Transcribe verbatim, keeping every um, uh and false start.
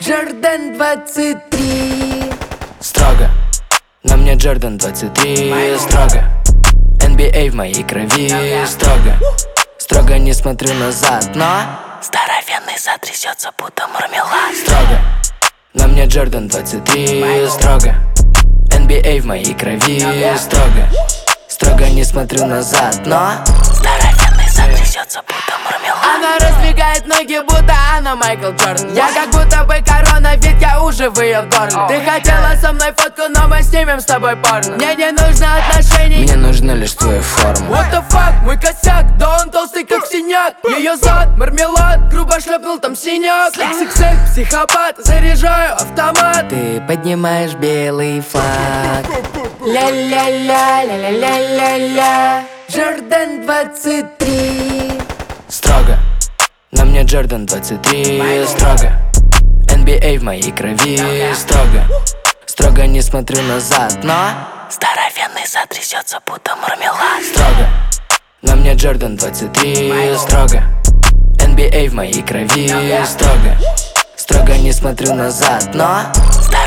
Джордан двадцать три. Строго, на мне Джордан двадцать три. Строго, эн би эй в моей крови. Строго, строго не смотрю назад, но здоровенный зад трясется, будто мармелад. Строго, на мне Джордан двадцать три. Строго, эн би эй в моей крови. Строго, строго не смотрю назад, но здоровенный зад трясется, будто мармелад. Она раздвигает ноги, будто она Майкл Джордан. Я как будто бы корона, ведь я уже в ее горле. Ты хотела со мной фотку, но мы снимем с тобой порно. Мне не нужно отношений, мне нужна лишь твоя форма. What the fuck, мой косяк, да он толстый как синяк. Ее зад, мармелад, грубо шлепнул там синяк. икс икс эль, психопат, заряжаю автомат. Ты поднимаешь белый флаг. Ля-ля-ля, ля-ля-ля-ля-ля. Джордан двадцать три. Строго, на мне Джордан двадцать три. Строго, эн би эй в моей крови. Строго, строго не смотрю назад, но здоровенный зад трясется, будто мармелад. Строго, на мне Джордан двадцать три. Строго, эн би эй в моей крови. Строго, строго не смотрю назад, но